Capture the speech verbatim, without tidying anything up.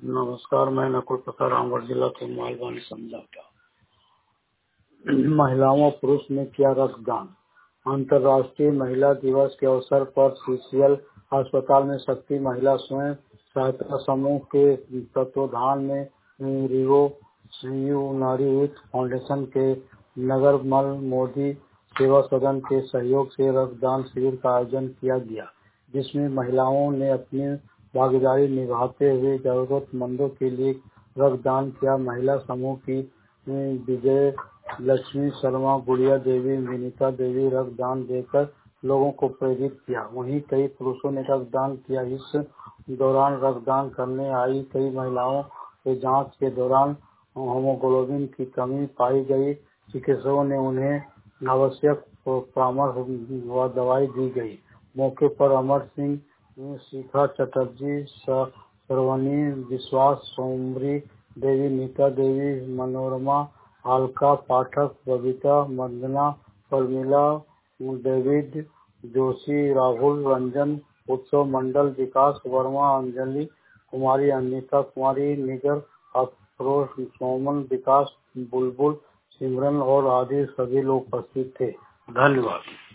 नमस्कार, मैं नकुल प्रसाद रामगढ़ जिला के मालवानी समझौता। महिलाओं और पुरुष ने किया रक्तदान। अंतर्राष्ट्रीय महिला दिवस के अवसर पर सीसीएल अस्पताल में शक्ति महिला स्वयं सहायता समूह के तत्वाधान में रिवो सीयू नारी युथ फाउंडेशन के नगरमल मोदी सेवा सदन के सहयोग से रक्तदान शिविर का आयोजन किया गया, जिसमें महिलाओं ने अपनी भागीदारी निभाते हुए जरूरतमंदों के लिए रक्तदान किया। महिला समूह की विजय लक्ष्मी शर्मा, गुड़िया देवी, विनीता देवी रक्तदान देकर लोगों को प्रेरित किया। वहीं कई पुरुषों ने रक्तदान किया। इस दौरान रक्तदान करने आई कई महिलाओं के जांच के दौरान हीमोग्लोबिन की कमी पाई गई। चिकित्सकों ने उन्हें आवश्यक परामर्श व दवाई दी गई। मौके पर अमर सिंह, शिखा चटर्जी, श्रवणी विश्वास, सोमरी देवी, नीता देवी, मनोरमा, अलका पाठक, बबीता, वंदना, परमिला, डेविड जोशी, राहुल रंजन, उत्सव मंडल, विकास वर्मा, अंजलि कुमारी, अनिता कुमारी, निगर, अफरोज, सोमन, विकास, बुलबुल, सिमरन और आदि सभी लोग उपस्थित थे। धन्यवाद।